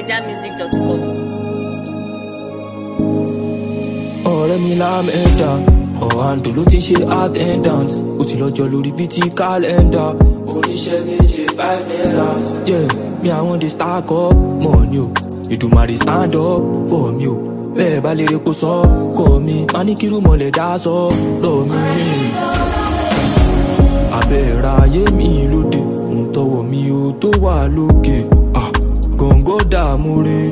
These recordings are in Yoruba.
famousnigermusic.com. ọ̀rẹ́ mi lámẹ́dà ọ̀hàndò ló ti ń ṣe attendant ó ti lọ́jọ́ lórí bíi ti kálẹ́ndà oníṣẹ́ méje 5 naira. Yeah, me I want to stack up money o Èdùmàrè stand up for me o bẹ́ẹ̀ bá lè repo sọ́kọ̀ mi má ní kírú mọ̀lẹ́ dá sọ́dọ̀ mi. Abẹ́ra ayé mi lóde ń tọwọ́ mi ò tó wà lókè gọ̀ǹgọ̀ dààmú re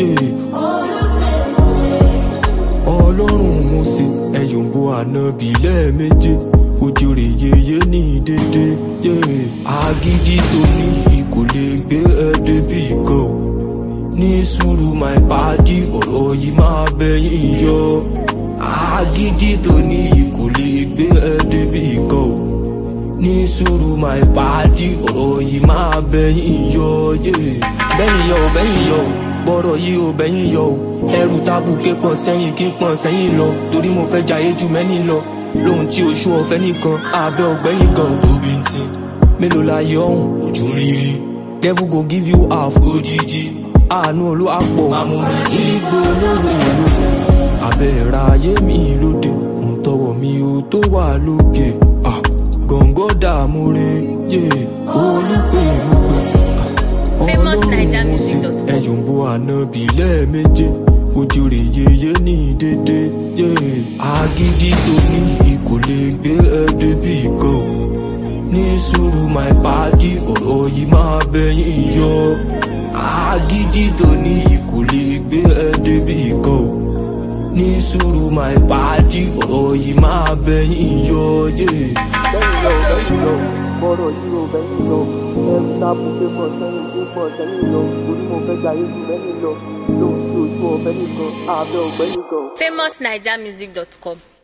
Ọlọ́run mo ṣe ẹ̀yọ̀ǹbó ànábì lẹ́ẹ̀méje ojú rẹ̀ yeye ní dédé. Agídí tó ní kò lè gbé ẹ débi kan ní sùúrù my padi ọ̀rọ̀ yìí máa bẹ̀yìn yọ. Agídí tó ní kò lè gbé ẹ débi kan ní sùúrù my padi ọ̀rọ̀ yìí máa bẹ̀yìn yọ. Bẹ́yìn yọ bẹ́yìn yọ bọ́rọ̀ yìí ò bẹ́yìn yọ ẹrù tábù képọn sẹ́yìn kípọn sẹ́yìn lọ torí mo fẹ́ jayé jù mẹ́ni lọ lóhun tí oṣù ọ̀fẹ́ nìkan abẹ́ ọ̀gbẹ́yìn kan tóbi ń tin mélòó láyé ọ̀hún ojú rírí devil go give you half odidi àánú olúwàpọ̀ amúmi sí gbólóhùn èlò abẹ́ra ayé mi lóde ń tọwọ́ mi ò tó wà lókè gọ̀ǹgọ̀ dààmú re olùpẹ̀ famousnigermusic.com. ẹ̀yọ̀ǹbó ànábì lẹ́ẹ̀méje ojú rẹ̀ yeye ní dédé. Agídí tó ní kò lè gbé ẹ débi kan ní sùúrù my padi ọ̀rọ̀ yìí máa bẹ̀yìn yọ. Agídí tó ní kò lè gbé ẹ débi kan ní sùúrù my padi ọ̀rọ̀ yìí máa bẹ̀yìn yọ. Bẹ́yìn lọ bọ́rọ̀ yìí ò bẹ́yìn lọ ẹrù tábù képọn sẹ́yìn lọ torí mo fẹ́ jayé jù mẹ́ni lọ lóhun tí ojú ọ̀fẹ́ nìkan abẹ́ ọ̀gbẹ́ni kan. famousnigermusic.com.